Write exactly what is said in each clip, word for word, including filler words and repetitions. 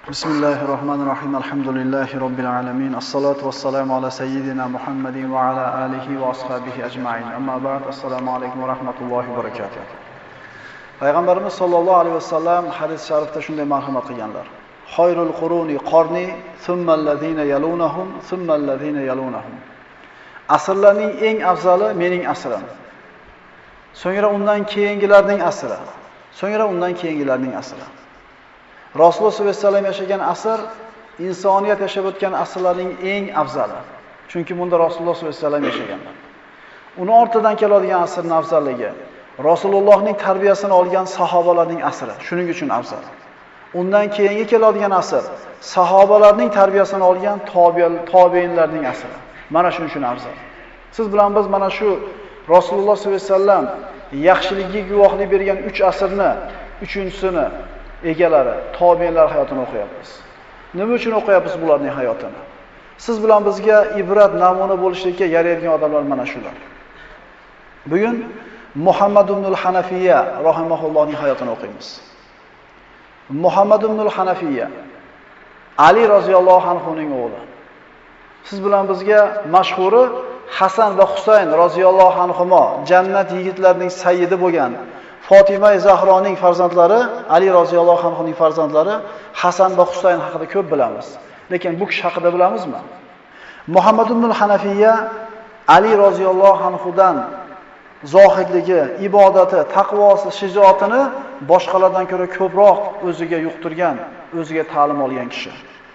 Bismillahirrahmanirrahim. Alhamdulillahi Rabbil alamin. As-salatu was-salamu ala sayyidina Muhammadin wa ala alihi wa ashabihi ajma'in. Amma ba'd. Assalomu alaykum va rahmatullohi va barakatuh. Payg'ambarimiz sollallohu alayhi vasallam hadis sharifda shunday marhamat qilganlar. Xoyrul quruni qarni, thumma allazina yalunahum, thumma allazina yalunahum. Asrlarning eng afzali mening asrim. So'ngra undan keyingilarning asri. So'ngra undan keyingilarning asri. Rasululloh sollallohu alayhi vasallam yashagan asr insoniyat yashab o'tgan asrlarning eng afzali. Chunki bunda Rasululloh sollallohu alayhi vasallam yashaganlar. Uni ortidan keladigan asrning afzalligi Rasulullohning tarbiyasini olgan sahobalarning asri. Shuning uchun afzal. Undan keyingi keladigan asr sahobalarning tarbiyasini olgan tobiinlarning asri. Mana shuning uchun afzal. Siz bilan biz mana shu Rasululloh sollallohu alayhi vasallam yaxshiligiga guvohlik bergan uch asrni uchinchisini egalari, tobiinlar hayotini o'qiyapmiz. Nima uchun o'qiyapmiz bularning hayotini? Siz bilan bizga ibrat, namuna bo'lishlikka yaraydigan odamlar mana shular. Bugun Muhammad ibn al-Hanafiyya rahimahullohning hayotini o'qiymiz. Muhammad ibn al-Hanafiyya Ali roziyallohu anhuning o'g'li. Siz bilan bizga mashhuri Hasan va Husayn roziyallohu anhuma jannat yigitlarining sayyidi bo'lgan Fatima Zahroning farzandlari, Ali roziyallohu anhuning farzandlari Hasan va Husayn haqida ko'p bilamiz. Lekin bu kishi haqida bilamizmi? Muhammad ibn al-Hanafiyya Ali roziyallohu anhudan zohidligi, ibodati, taqvosi, shijoatini boshqalardan ko'ra ko'proq o'ziga yuqtirgan, o'ziga ta'lim olgan kishi.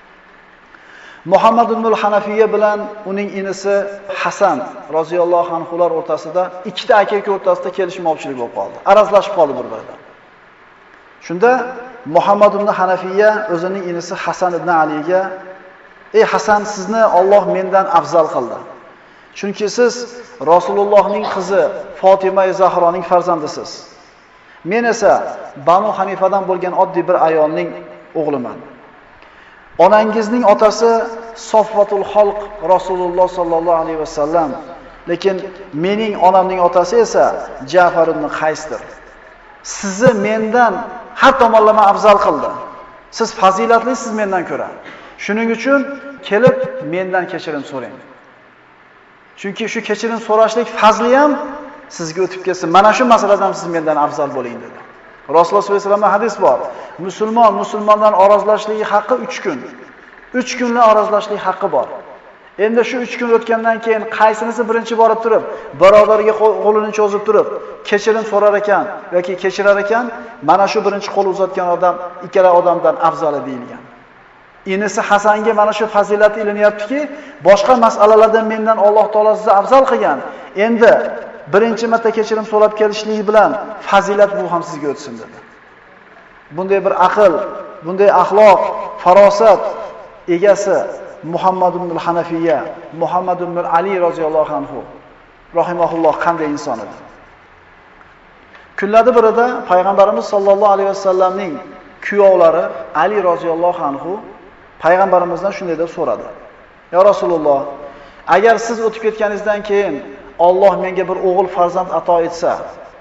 Muhammad ibn al-Hanafiyya bilan uning inisi Hasan roziyallohu anhular o'rtasida ikkita aka-uka o'rtasida kelishmovchilik bo'lib qoldi. Arazlashib qoldi bir-biridan. Shunda Muhammad ibn Hanafiyya o'zining inisi Hasan ibn Aliga: "Ey Hasan, sizni Alloh mendan afzal qildi. Chunki siz Rasulullohning qizi Fatima Zahroning farzandisiz. Men esa Banu Hanifadan bo'lgan oddiy bir ayolning o'g'liman. Onangizning otasi Sofvatul Xalq Rasululloh sallallohu alayhi vasallam, lekin mening onamning otasi esa Ja'far ibn Qaysdir. Sizni mendan har tomonlama afzal qildi. Siz fazilatlisiz mendan ko'ra. Shuning uchun kelib mendan kechirim so'rang. Chunki shu kechirim so'rashlik fazli ham sizga o'tib kelsin. Mana shu masaladan siz mendan afzal bo'ling" dedi. Rasululloh sollallohu alayhi vasallam hadis bor. Musulmon musulmondan orozlashligi haqqi uch kun. uch kunlik orozlashlik haqqi bor. Endi shu uch kun o'tgandan keyin qaysinisi birinchi borib turib, birodariga qo'lini cho'zib turib, kechirim so'rar ekan yoki kechirar ekan, mana shu birinchi qo'l uzatgan odam ikkala odamdan afzal deyilgan. Inisi Hasanga mana shu fazilat ilinyaptiki, boshqa masalalardan mendan Alloh taolo sizni afzal qilgan. Endi birinchi marta kechirim so'rab kelishligi bilan fazilat bu ham sizga o'tsin dedi. Bunday bir aql, bunday axloq, farosat egasi Muhammad ibn al-Hanafiyya, Muhammad ibn Ali roziyallohu anhu rahimahulloh qanday inson edi. Kunlarda birida payg'ambarimiz sollallohu alayhi vasallamning kuyovlari Ali roziyallohu anhu payg'ambarimizdan shunday deb so'radi: "Ya Rasululloh, agar siz o'tib ketganingizdan keyin Alloh menga bir o'g'il farzand ato etsa,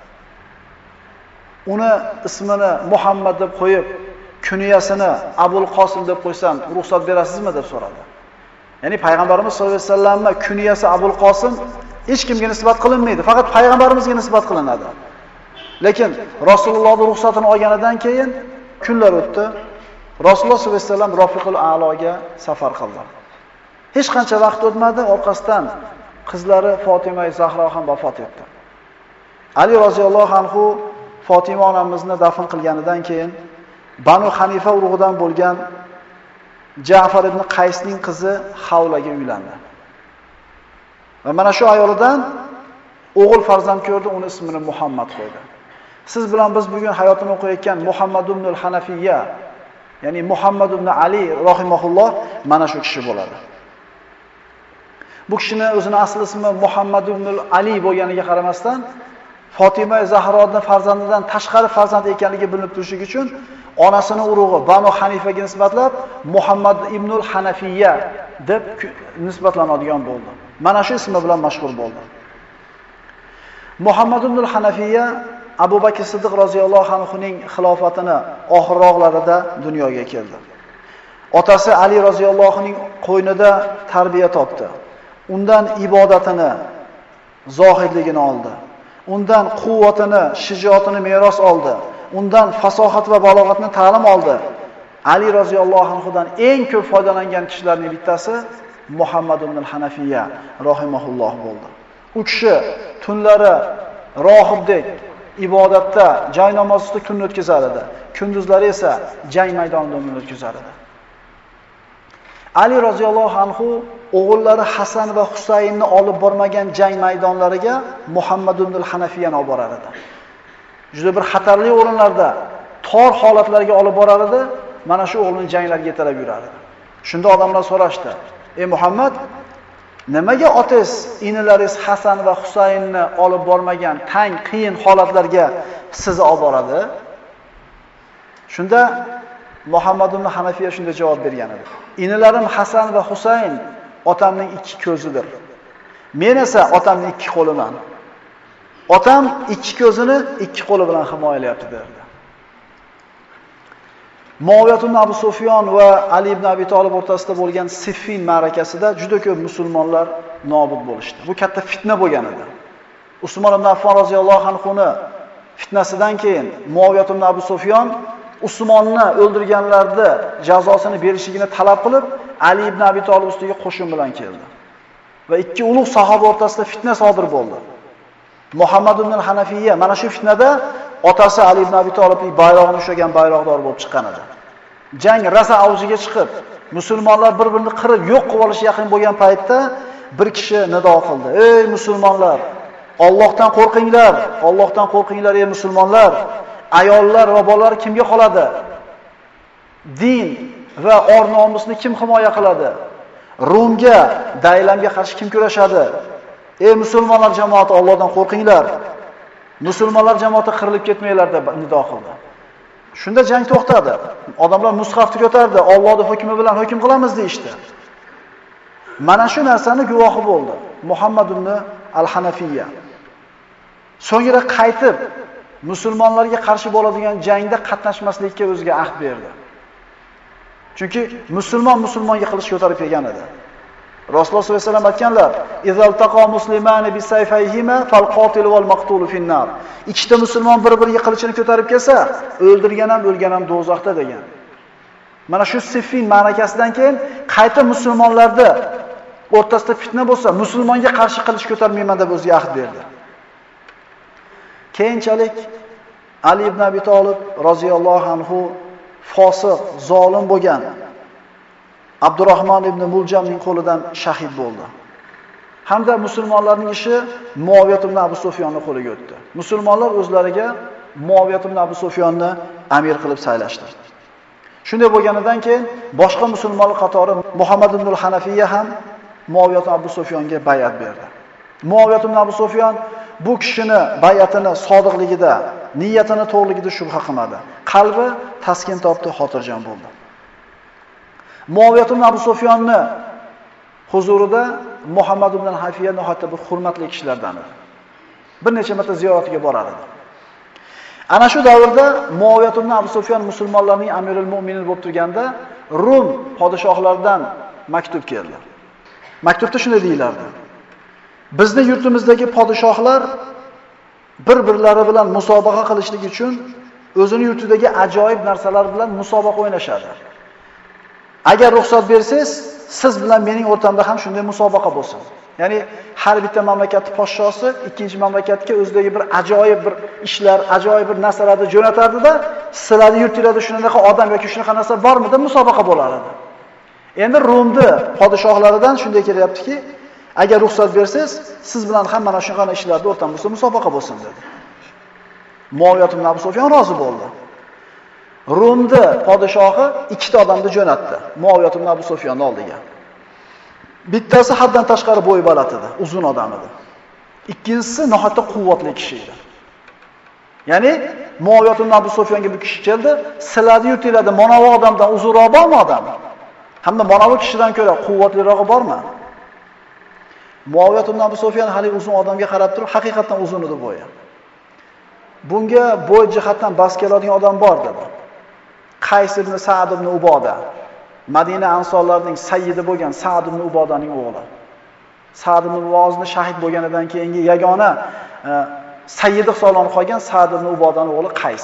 uni ismini Muhammad deb qo'yib, kunyasini Abul Qosim deb qo'ysam, ruxsat berasizmi?" deb so'radi. Ya'ni payg'ambarimiz sollallohu alayhi vasallamning kunyasi Abul Qosim hech kimga nisbat qilinmaydi, faqat payg'ambarimizga nisbat qilinadi. Lekin Rasulullohning ruxsatini olganidan keyin kunlar o'tdi. Rasululloh sollallohu alayhi vasallam Rafiqul A'loga safar qildi. Hech qancha vaqt o'tmadi, orqasidan qizlari Fatima Zahro ham vafot etdi. Ali roziyallohu anhu Fatima onamizni dafn qilganidan keyin Banu Hanifa urug'idan bo'lgan Ja'far ibn Qaysning qizi Havlaga uylandi. Va mana shu ayolidan o'g'il farzand ko'rdi, uni ismini Muhammad qo'ydi. Siz bilan biz bugun hayotini o'qiyotgan Muhammad ibn al-Hanafiyya, ya'ni Muhammad ibn Ali rahimahulloh mana shu kishi bo'ladi. Bu kishini o'zining asl ismi Muhammad ibn Ali bo'lganiga qaramasdan, Fatima Zahroning farzandidan tashqari farzand ekanligi bilinib turishligi uchun onasining urug'i Banu Hanifaga nisbatlab Muhammad ibn al-Hanafiyya deb nisbatlanadigan bo'ldi. Mana shu ismi bilan mashhur bo'ldi. Muhammad ibn al-Hanafiyya Abu Bakr Siddiq roziyallohu anhuning xilofatini oxirroqlarida dunyoga keldi. Otasi Ali roziyallohuning qo'ynida tarbiya topdi. Undan ibodatini, zohidligini oldi. Undan quvvatini, shijoatini meros oldi. Undan fasohat va balog'atni ta'lim oldi. Ali roziyallohu anhudan eng ko'p foydalangan kishilarning bittasi Muhammad ibn al-Hanafiya rahimahulloh bo'ldi. U kishi tunlari rohibdek ibodatda, joy namozida kun o'tkazar edi. Kunduzlari esa jang maydonida kun o'tkazar edi. Ali roziyallohu anhu o'g'illari Hasan va Husaynni olib bormagan jang maydonlariga Muhammad ibn al-Hanafiyani olib borar edi. Juda bir xatarli o'rinlarda, tor holatlarga olib borar edi. Mana shu o'g'lini janglarga yetalab yurar edi. Shunda odamlar so'rashdi: "Ey Muhammad, nimaga otangiz, inilaringiz Hasan va Husaynni olib bormagan tang, qiyin holatlarga sizni olib boradi?" Shunda Muhammad ibn Hanafiya shunday javob bergan edi: "Inilarim Hasan va Husayn otamning ikki ko'zidir. Men esa otamning ikki qo'liman. Otam ikki ko'zini ikki qo'li bilan himoyalayapti" derdi. Muaviyat ibn Abu Sufyon va Ali ibn Abi Talib o'rtasida bo'lgan Siffin ma'rakasida juda ko'p musulmonlar nobud bo'lishdi. Bu katta fitna bo'lgan edi. Usmon ibn Affon roziyallohu anhuni fitnasidan keyin Muaviyat ibn Abu Sufyon Usmonni o'ldirganlarni jazosini berishligini talab qilib, Ali ibn Abi Talib ustiga qo'shin bilan keldi. Va ikki ulug' sahoba o'rtasida fitna sodir bo'ldi. Muhammad ibn al-Hanafiya mana shu fitnada otasi Ali ibn Abi Talibning bayrog'ini ushlagan bayroqdor bo'lib chiqqan edi. Jang rasa avjiga chiqib, musulmonlar bir-birini qirib yo'q qilib olish yaqin bo'lgan paytda bir kishi nido qildi: "Ey musulmonlar, Allohdan qo'rqinglar, Allohdan qo'rqinglar ey musulmonlar. Ayollar va bolalar kimga qoladi? Din va or-nomusni kim himoya qiladi? Rumga, Daylamga qarshi kim kurashadi? Ey musulmonlar jamoati, Allohdan qo'rqinglar. Musulmonlar jamoati qirilib ketmanglar" deb nido qildi. Shunda jang to'xtadi. Odamlar mushafni ko'tardi, Allohning hukmi bilan hukm qilamiz deyishdi. Mana shu narsani guvohi bo'ldi Muhammad ibn al-Hanafiya. So'ngra qaytib musulmonlarga qarshi bo'ladigan jangda qatnashmaslikka o'ziga ahd berdi. Chunki musulmon musulmonga qilich ko'tarib kelgan edi. Rasululloh sollallohu alayhi vasallam aytganlar: "Izal taqa muslimani bi sayfayhima fal qatil wal maqtul finnar." Ikkita musulmon bir-biriga qilichini ko'tarib kelsa, o'ldirgan ham o'lgan ham do'zaxda degan. Mana shu Siffin ma'rakasidan keyin qayta musulmonlarda o'rtasida fitna bo'lsa, musulmonga qarshi qilich ko'tarmayman deb o'ziga ahd berdi. Keyinchalik Ali ibn Abi Talib roziyallohu anhu fosiq, zolim bo'lgan Abdurrahmon ibn Muljamning qo'lidan shahid bo'ldi. Hamda musulmonlarning ishi Muaviyat ibn Abu Sufyonning qo'liga o'tdi. Musulmonlar o'zlariga Muaviyat ibn Abu Sufyonni amir qilib saylashdi. Shunday bo'lganidan keyin boshqa musulmonlar qatori Muhammad ibn al-Hanafiya ham Muaviyat ibn Abu Sufyonga bay'at berdi. Muaviyat ibn Abu Sufyon bu kishini bay'atini sodiqligida, niyatini to'g'riligida shubha qilmadi. Qalbi taskin topdi, xotirjam bo'ldi. Muaviyat ibn Abu Sufyonni huzurida Muhammad ibn al-Hanafiya nihoyatda bir hurmatli kishilardan edi. Bir necha marta ziyoratiga borar edi. Ana shu davrda Muaviyat ibn Abu Sufyon musulmonlarning amirul mu'minin bo'lib turganda Rum podshohlaridan maktub keldi. Maktubda shunday deyilardi: "Bizning yurtimizdagi podshohlar bir-birlari bilan musobaqa qilishlik uchun o'zining yurtidagi ajoyib narsalar bilan musobaqa o'ynashadi. Agar ruxsat bersangiz, siz bilan mening o'rtamda ham shunday musobaqa bo'lsin." Ya'ni har bitta mamlakatning podshosi ikkinchi mamlakatga o'zidagi bir ajoyib bir ishlar, ajoyib bir narsalarni jo'natadi-da, sizlarning yurtingizda shunaqa odam yoki shunaqa narsa bormi deb musobaqa bo'lar edi. Endi Rumni podshohlaridan shunday kelyaptiki, agar ruxsat bersangiz, siz bilan ham mana shunaqa ishlarda o'rtamizda musobaqa bo'lsin dedi. Muaviyat ibn Abu Sufyon rozi bo'ldi. Rumni podshohi ikkita odamni jo'natdi Muaviyat ibn Abu Sufyonning oldiga. Bittasi haddan tashqari bo'y baland edi, uzun odam edi. Ikkinchisi nihoyatda quvvatli kishi edi. Ya'ni Muaviyat ibn Abu Sufyonga bir kishi keldi, "Sizlarning yurtingizda mana bu odamdan uzunroq bormi odam? Hamda mana bu kishidan ko'ra quvvatlirog'i bormi?" Muaviyat ibn Abu Sufyon hali uzun odamga qarab turib, haqiqatan uzun edi bo'yi. Bunga bo'y jihatdan bas keladigan odam bor dedi. Qays ibn Sa'd ibn Uboda. Madina ansorlarining sayyidi bo'lgan Sa'd ibn Ubodaning o'g'li. Sa'd ibn Ubozni shahid bo'lganidan keyingi yagona e, sayyidi hisoblanib qolgan Sa'd ibn Ubodaning o'g'li Qays.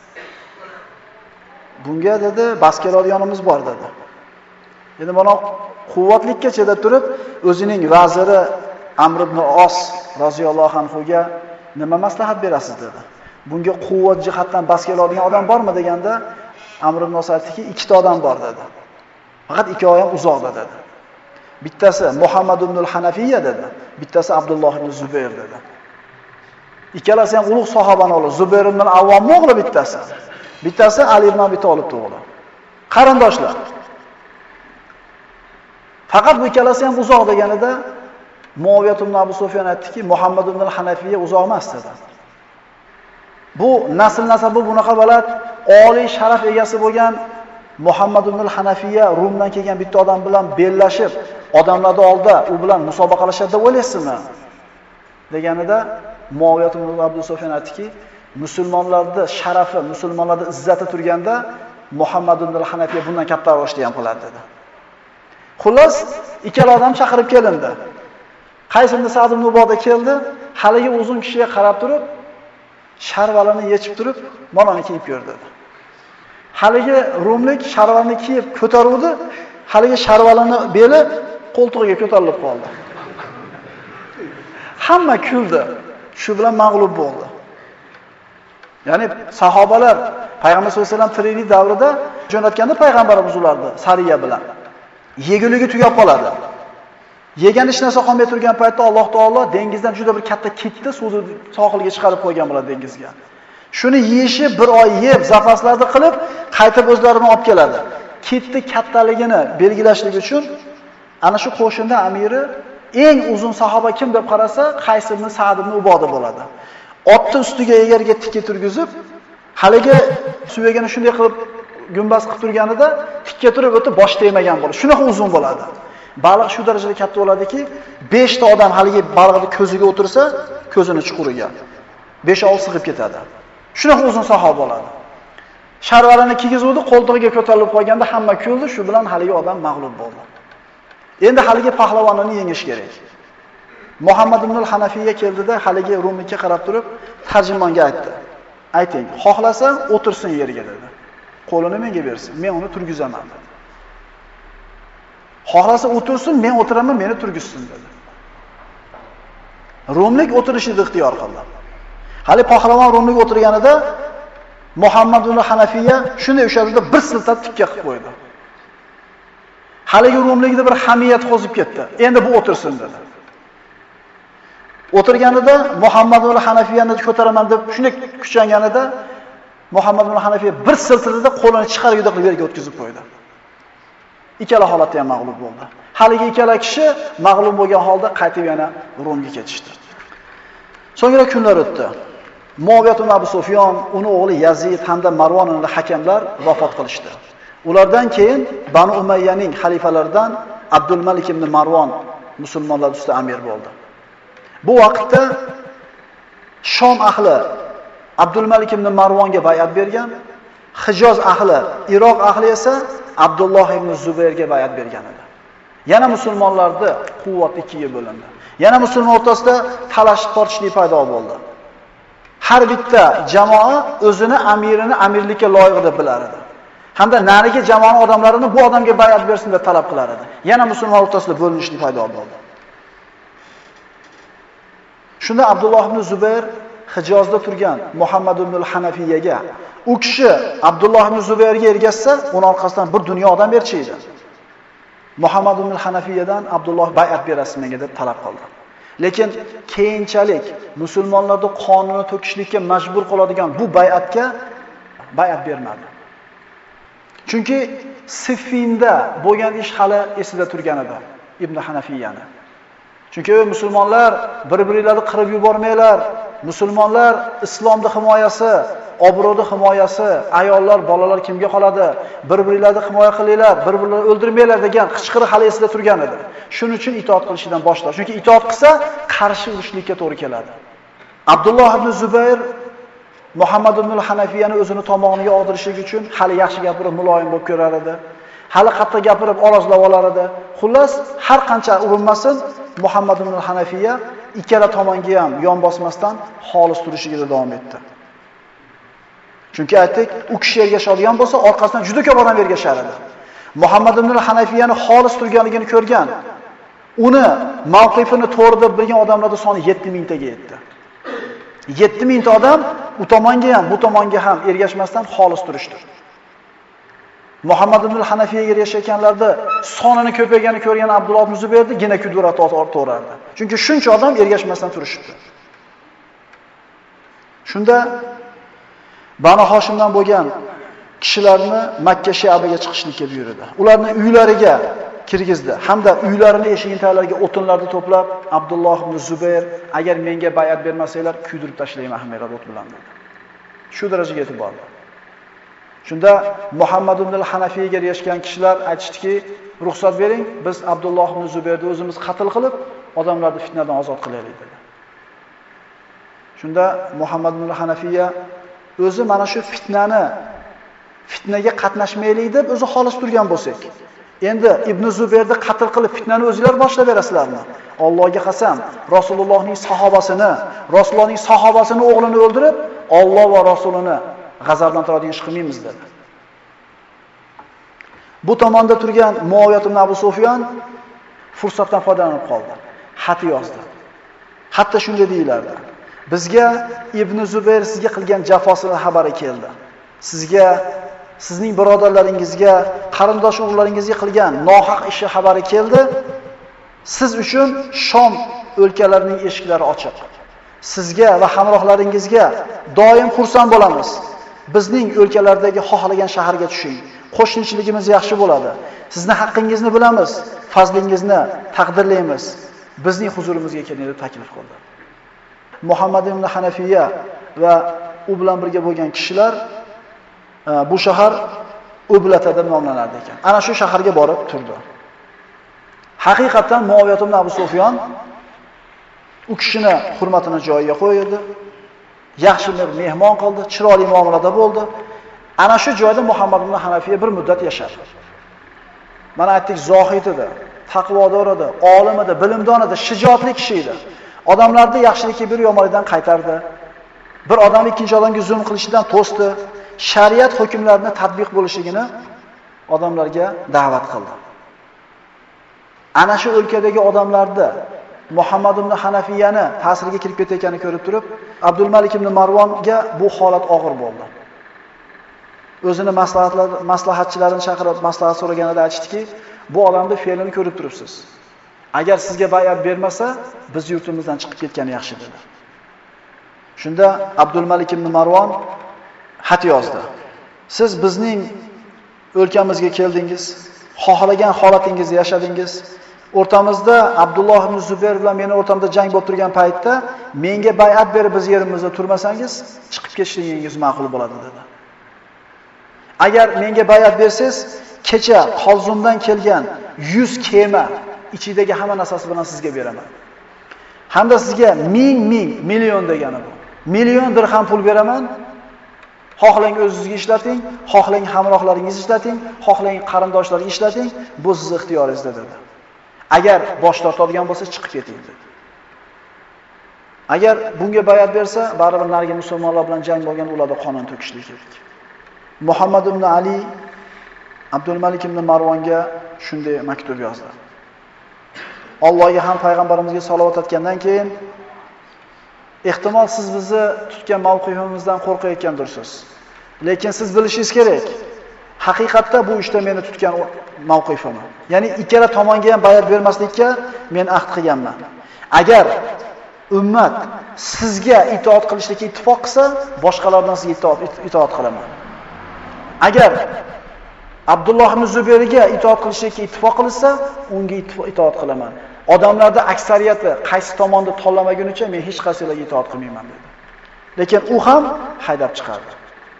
Bunga dedi, bas keladiganimiz bor dedi. Endi mana quvvatlikka chedab turib, o'zining vaziri Amr ibn Os roziyallohu anhuga nima maslahat berasiz dedi. Bunga quvvat jihatdan bas keladigan odam bormi deganda, Amr ibn Os aytdiki, ikkita odam bor dedi. Faqat ikkovi ham uzoqda dedi. Bittasi Muhammad ibn al-Hanafiyya dedi, bittasi Abdulloh ibn Zubayr dedi. Ikkalasi ham ulug' sahobaning o'g'li, Zubayr ibn al-Avvom o'g'li bittasi. Bittasi Ali ibn Abi Talib o'g'li. Qarindoshlar. Faqat bu ikkalasi ham uzoq deganida Muaviyat ibn Abu Sufyon aytdiki, Muhammad ibn al-Hanafiyya uzoq emas dedi. Bu nasl nasabi bunaqa baland, oliy sharaf egasi bo'lgan Muhammad ibn al-Hanafiyya Rumdan kelgan bitta odam bilan bellashib, odamlarning oldida u bilan musobaqalashadi deb o'ylaysizmi? Deganida Muaviyat ibn Abu Sufyon aytdiki, musulmonlarning sharafi, musulmonlarning izzati turganda Muhammad ibn al-Hanafiyya bundan katta rivojni ham qiladi dedi. Xullas, ikkala odam chaqirib kelindi. Qays ibn Sa'd ibn Uboda keldi, haligi uzun kishiga qarab turib, sharvalani yechib turib, "Manoni kiyib ko'r" dedi. Haligi rumlik sharvalani kiyib ko'taruvdi, haligi sharvalani beli qo'ltig'iga ko'tarilib qoldi. Hamma kuldi. Shu bilan mag'lub bo'ldi. Ya'ni sahobalar Payg'ambar sollallohu alayhi vasallam tiriklik davrida jo'natganda payg'ambarimiz ularni sariya bilan yeguligi tugab qoladi. Yegan hech narsa qolmay turgan paytda Alloh taolo dengizdan juda bir katta kitni suvni sohilga chiqarib qo'ygan bo'ladi dengizga. Shuni yeyishi bir oy yeb, zapaslarni qilib, qaytib o'zlarini olib keladi. Kitni kattaligini belgilashlik uchun ana shu qo'shinda amiri eng uzun sahoba kim deb qarasa, Qays ibn Sa'd ibn Uboda bo'ladi. Otni ustiga egarga tikka turgizib, haligi suvagini shunday qilib gumbaz qilib turganida tikka turib o'tib bosh tegmagan bo'ladi. Shunaqa uzun bo'ladi. Baliq shu darajada katta bo'ladiki, besh ta odam haligi baliqni ko'ziga o'tirsa, ko'zini chuquriga besh olti sig'ib ketadi. Shunaqa uzun sahoba bo'ladi. Sharvalani kiygizuvdi, qo'ltig'iga ko'tarilib qolganda hamma kuldi, shu bilan haligi odam mag'lub bo'ldi. Endi haligi pahlavonni yengish kerak. Muhammad ibn al-Hanafiyya keldida haligi rumlikka qarab turib, tarjimonga aytdi. Ayting, xohlasa o'tirsin yerga dedi. Qo'lini menga bersin, men uni turgizaman dedi. Xohlasa o'tirsin, men o'tiraman, meni turgizsin dedi. Rumlik o'tirishni ixtiyor qildi. Hali pahlavon rumlik o'tirganida Muhammad ibn al-Hanafiyya shunday o'sha yerda bir siltab tikka qilib qo'ydi. Haligi rumlikda bir hamiyat qo'zib ketdi. Endi bu o'tirsin dedi. O'tirganida Muhammad ibn al-Hanafiyyani ko'taraman deb shunday kuchanganida Muhammad ibn al-Hanafiyya bir siltilida qo'lini chiqargida qilib yerga o'tkazib qo'ydi. Ikkala holatda ham mag'lub bo'ldi. Haligi ikkala kishi mag'lub bo'lgan holda qaytib yana Rumga ketishdi. So'ngra kunlar o'tdi. Muaviyat ibn Abu Sufyon, uni o'g'li Yazid hamda Marvon ibn hakamlar vafot qilishdi. Ulardan keyin Banu Umayyaning xalifalaridan Abdul Malik ibn Marvon musulmonlar ustida amir bo'ldi. Bu vaqtda Shom ahli Abdul Malik ibn Marvonga bay'at bergan, Hijoz ahli, Iroq ahli esa Abdulloh ibn Zubayrga bay'at bergan edi. Yana musulmonlarda quvvat ikkiga bo'lindi. Yana musulmon o'rtasida talash tortishlik paydo bo'ldi. Har bitta jamoa o'zini amirini amirlikka loyiq deb bilar edi. Hamda narigi jamoa odamlarini bu odamga bay'at bersin deb talab qilar edi. Yana musulmon o'rtasida bo'linishlik paydo bo'ldi. Shunda Abdulloh ibn Zubayr Hijozda turgan Muhammad ibn al-Hanafiyyaga, u kishi Abdulloh ibn Zubayrga ergashsa, uning orqasidan bir dunyo odam berchiydi. Muhammad ibn al-Hanafiyyadan Abdulloh bay'at berasiz menga deb talab qildi. Lekin keyinchalik musulmonlarni qonuni to'kishlikka majbur qiladigan bu bay'atga bay'at bermadi. Chunki Siffinda bo'lgan ish hali esida turgan edi Ibn Hanafiyyani. Chunki musulmonlar bir-birlarini qirib yubormanglar. Musulmonlar islomning himoyasi, obro'ning himoyasi, ayollar, bolalar kimga qoladi? Bir-birlarini himoya qilinglar, bir-birlarini o'ldirmanglar degan qichqiriq hali esida turgan edi. Shuning uchun itoat qilishidan boshladi. Chunki itoat qilsa, qarshi urushlikka to'g'ri keladi. Abdulloh ibn Zubayr Muhammad ibn al-Hanafiyyani o'zini tomog'iga og'dirishlik uchun hali yaxshi gapirib muloyim bo'lib ko'rar edi. hali qattiq gapirib orozlab olar edi. Xullas, har qancha urinmasin, Muhammad ibn Hanafiya ikkala tomonga ham yon bosmasdan xolis turishiga davom etdi. Chunki aytdik, u kishi ergashadigan bo'lsa, orqasidan juda ko'p odam ergashar edi. Muhammad ibn Hanafiyani xolis turganligini ko'rgan, uni mavqifini to'g'ri deb bilgan odamlarning soni yetti ming taga yetdi. yetti ming ta odam u tomonga ham, bu tomonga ham ergashmasdan xolis turishdi. Muhammad ibn Hanafiyaga ergashganlarda sonini ko'payganini ko'rgan Abdulloh ibn Zubayrni gina kudurat ortardi. Chunki shuncha odam ergashmasdan turishibdi. Shunda Banu Hoshimdan bo'lgan kishilarni Makka Sha'baga chiqishlikka buyurdi. Ularni uylariga kirgizdi hamda uylarini eshigini taglarga o'tinlarni to'plab, Abdulloh ibn Zubayr, agar menga bay'at bermasanglar, kuydirib tashlayman hammalar o't bilan dedi. Shu darajaga yetib bordi. Shunda Muhammad ibn Hanafiyaga ergashgan kishilar aytishdiki, ruxsat bering, biz Abdulloh ibn Zubayrni o'zimiz qatl qilib, odamlarni fitnadan ozod qilaylik dedi. Shunda Muhammad ibn Hanafiya o'zi mana shu fitnani fitnaga qatnashmaylik deb o'zi xolis turgan bo'lsak, endi Ibn Zubayrni qatl qilib fitnani o'zingizlar boshlab berasizlarmi? Allohga qasam, Rasulullohning sahobasini, Rasulullohning sahobasini o'g'lini o'ldirib, Alloh va Rasulini g'azablantiradigan ish qilmaymiz dedi. Bu tomonda turgan Muaviyat ibn Abu Sufyon fursatdan foydalanib qoldi. Xat yozdi. Hatto shunday deyilardi: bizga Ibn Zubayr sizga qilgan jafosining xabari keldi. Sizga, sizning birodarlaringizga, qarindosh o'g'llaringizga qilgan nohaq ishi xabari keldi. Siz uchun Shom o'lkalarining eshiklari ochiq. Sizga va hamrohlaringizga doim xursand bo'lamiz. Bizning o'lkalardagi xohlagan shaharga tushing. Qo'shnichiligimiz yaxshi bo'ladi. Sizning haqqingizni bilamiz, fazlingizni taqdirlaymiz. Bizning huzurimizga keling deb taklif qildi. Muhammad ibn Hanafiya va u bilan birga bo'lgan kishilar bu shahar Ublata deb nomlanardi ekan. Ana shu shaharga borib turdi. Haqiqatan Muaviyat ibn Abu Sufyon u kishini hurmatini joyiga qo'ydi. Yaxshi bir mehmon qildi, chiroyli muomalada bo'ldi. Ana shu joyda Muhammad ibn Hanafiya bir muddat yashadi. Mana aytdik, zohid edi, taqvodor edi, olim edi, bilimdon edi, shijoatli kishi edi. Odamlarni yaxshilikka bir yomonlikdan qaytardi. Bir odam ikkinchi odamga zulm qilishidan to'sdi. Shariat hukmlarini tatbiq bo'lishligini odamlarga da'vat qildi. Ana shu o'lkadagi odamlarda Muhammad ibn Hanafiyani ta'siriga kirib ketayotganini ko'rib turib, Abdul Malik ibn Marvonga bu holat og'ir bo'ldi. O'zini maslahatlar maslahatchilarini chaqirib maslahat so'raganida aytishdiki, bu odamning fe'lini ko'rib turibsiz. Agar sizga bay'at bermasa, biz yurtimizdan chiqib ketgani yaxshi dedi. Shunda Abdul Malik ibn Marvon xat yozdi. Siz bizning o'lkamizga keldingiz, xohlagan holatingizda yashadingiz. O'rtamizda Abdulloh ibn Zubayr bilan meni o'rtamda jang bo'lib turgan paytda menga bay'at berib biz yerimizda turmasangiz, chiqib ketishligingiz ma'qul bo'ladi dedi. Agar menga bay'at bersangiz, kecha Qolzumdan kelgan yuz kema ichidagi hamma narsasi bilan sizga beraman. Hamda sizga ming ming million degani bu. Million dirham pul beraman. Xohlang o'zingizga ishlating, xohlang hamrohlaringizni ishlating, xohlang qarindoshlaringizni ishlating, bu sizning ixtiyoringizda dedi. Agar bosh tortadigan bo'lsa chiqib keting dedi. Agar bunga bay'at bersa, baribir narigi musulmonlar bilan jang bo'lgan ularda qonun to'kishlik kerak. Muhammad ibn Ali Abdul Malik ibn Marvonga shunday maktub yozdi. Allohga ham payg'ambarimizga salovat aytgandan keyin, ehtimol siz bizni tutgan mavqifimizdan qo'rqayotgandirsiz. Lekin siz bilishingiz kerak, haqiqatda bu ishda meni tutgan mavqifim. Ya'ni ikkala tomonga ham bay'at bermaslikka men ahd qilganman. Agar ummat sizga itoat qilishlikka ittifoq qilsa, boshqalardan sizga itoat itoat qilaman. Agar Abdulloh ibn Zubayrga itoat qilishlikka ittifoq qilsa, unga itoat qilaman. Odamlarda aksariyati qaysi tomonni tanlamagunicha men hech qaysilarga itoat qilmayman dedi. Lekin u ham haydab chiqardi.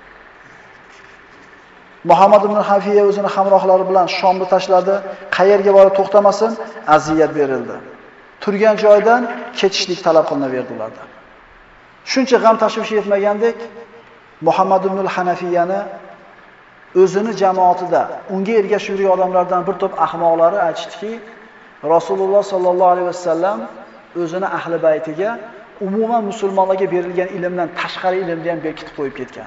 Muhammad ibn Hanafiya o'zini hamrohlari bilan Shomni tashladi, qayerga borib to'xtamasin, aziyat berildi. Turgan joydan ketishlik talab qilinaverdi ulardan. Shuncha g'am tashvish yetmagandek, Muhammad ibn Hanafiyani o'zini jamoatida unga ergashib yurgan odamlardan bir to'p ahmoqlari aytishdiki, Rasululloh sallallohu alayhi vasallam o'zini ahli baytiga umuman musulmonlarga berilgan ilmdan tashqari ilmni ham bekitib qo'yib ketgan.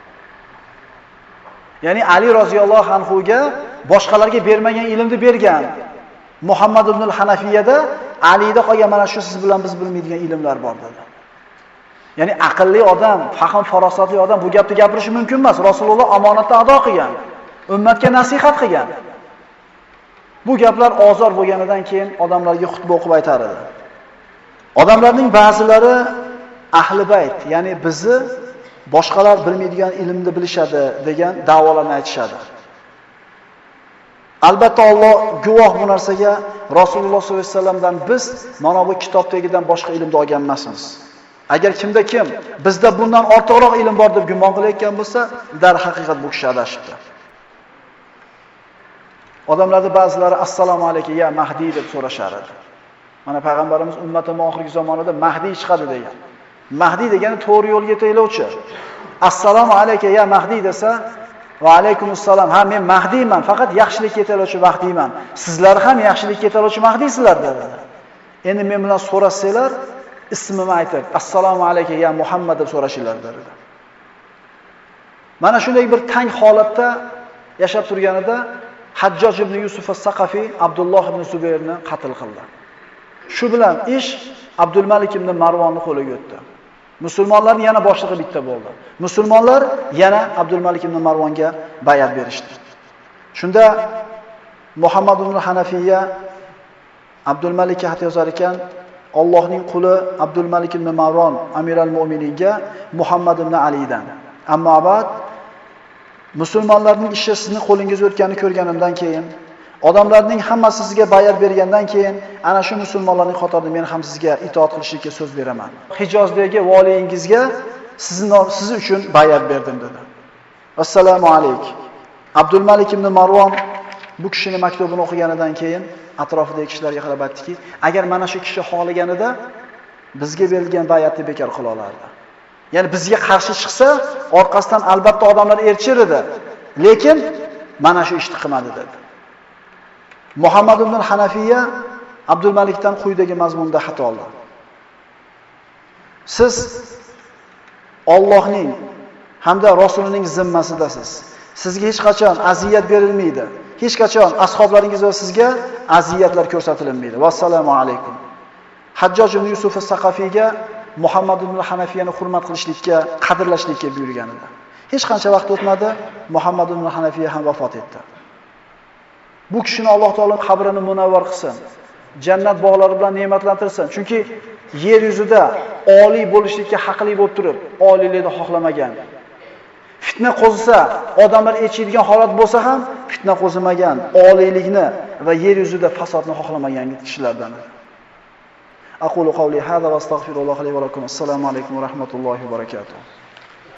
Ya'ni Ali roziyallohu anhu ga boshqalarga bermagan ilmni bergan. Muhammad ibn al-Hanafiyada Alida qolgan mana shu siz bilan biz bilmaydigan ilmlar bor dedi. Ya'ni aqlli odam, fahm farosatli odam bu gapni gapirishi mumkin emas. Rasululloh omonatni ado qilgan, ummatga nasihat qilgan. Bu gaplar ozor bo'lganidan keyin odamlarga xutba o'qib aytar edi. Odamlarning ba'zilari ahli bayt, ya'ni bizni boshqalar bilmaydigan ilmni bilishadi degan da'volarni aytishadi. Albatta Alloh guvoh bu narsaga, Rasululloh sollallohu alayhi vasallamdan biz mana bu kitobdagidan boshqa ilmni olgan emasmiz. Agar kimda kim bizda bundan ortiqroq ilm bor deb gumon qilayotgan bo'lsa, dar haqiqat bu kishi adashibdi. Odamlarda ba'zilari assalomu alaykum ya Mahdi deb so'rashar edi. Mana payg'ambarimiz ummatining oxirgi zamonida Mahdi chiqadi degan. Mahdi degani to'g'ri yo'lga yetaklovchi. Assalomu alaykum ya Mahdi desa, va alaykumussalom. Ha, men Mahdiyman, faqat yaxshilikka yetaklovchi Mahdiyman. Sizlar ham yaxshilikka yetaklovchi Mahdiysizlar dedi. Endi men bilan so'rasanglar, ismimni aytib, assalomu alaykum ya Muhammad deb so'rashinglar dedi. Mana shunday bir tang holatda yashab turganida Hajjoj ibn Yusuf as-Saqafi Abdulloh ibn Zubayrni qatl qildi. Shu bilan ish Abdul Malik ibn Marvonni qo'liga o'tdi. Musulmonlarning yana boshlig'i bitta bo'ldi. Musulmonlar yana Abdul Malik ibn Marvonga bay'at berishdi. Shunda Muhammad ibn Hanafiya Abdul Malikka xat yozar ekan, Allohning quli Abdul Malik ibn Marvon Amiral Mu'mininga Muhammad ibn Alidan. Ammo ba'd musulmonlarning ishi sizning qo'lingizga o'tganini ko'rganimdan keyin, odamlarning hammasi sizga bay'at bergandan keyin, ana shu musulmonlarning qatorida men ham sizga itoat qilishga so'z beraman. Hijozdagi valiyingizga sizni siz uchun bay'at berdim dedi. Assalomu alaykum. Abdul Malik ibn Marvon bu kishining maktubini o'qiganidan keyin atrofidagi kishilarga qarab aytdiki, agar mana shu kishi xohlaganida bizga berilgan bay'atni bekor qila olardi. Ya'ni bizga qarshi chiqsa, orqasidan albatta odamlar erchir edi, lekin mana shu ishni qilmadi dedi. Muhammad ibn Hanafiya Abdul Malikdan quyidagi mazmunda xat oldi. Siz Allohning hamda Rasulining zimmasidasiz. Sizga hech qachon aziyat berilmaydi. Hech qachon ashoblaringiz va sizga aziyatlar ko'rsatilmaydi. Vassalomu alaykum. Hajjoj ibn Yusuf as-Saqafiyga Muhammad ibn Hanafiyani hurmat qilishlikka, qadrlashlikka buyurgan edi. Hech qancha vaqt o'tmadi, Muhammad ibn Hanafiya ham vafot etdi. Bu kishini Alloh taolo qabrini munavvar qilsin. Jannat bog'lari bilan ne'matlantirsin. Chunki yer yuzida oliy bo'lishlikka haqli bo'lib turib, oliylikni xohlamagan. Fitna qo'zisa, odamlar echiydigan holat bo'lsa ham fitna qo'zimagan, oliylikni va yer yuzida fasodni xohlamagan kishilardan. Aqulu qawli hada va astaghfirulloh li va lakum. Assalomu alaykum va rahmatullohi va barakatuh.